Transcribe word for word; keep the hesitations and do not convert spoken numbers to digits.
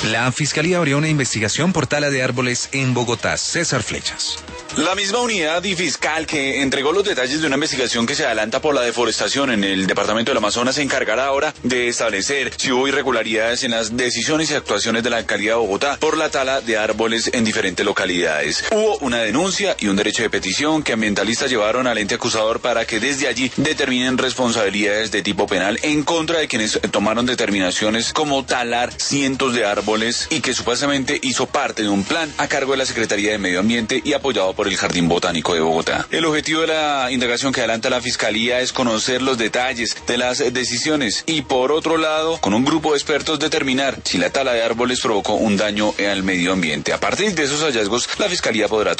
La Fiscalía abrió una investigación por tala de árboles en Bogotá. César Flechas. La misma unidad y fiscal que entregó los detalles de una investigación que se adelanta por la deforestación en el departamento del Amazonas se encargará ahora de establecer si hubo irregularidades en las decisiones y actuaciones de la alcaldía de Bogotá por la tala de árboles en diferentes localidades. Hubo una denuncia y un derecho de petición que ambientalistas llevaron al ente acusador para que desde allí determinen responsabilidades de tipo penal en contra de quienes tomaron determinaciones como talar cientos de árboles y que supuestamente hizo parte de un plan a cargo de la Secretaría de Medio Ambiente y apoyado por el Jardín Botánico de Bogotá. El objetivo de la indagación que adelanta la Fiscalía es conocer los detalles de las decisiones y, por otro lado, con un grupo de expertos determinar si la tala de árboles provocó un daño al medio ambiente. A partir de esos hallazgos, la Fiscalía podrá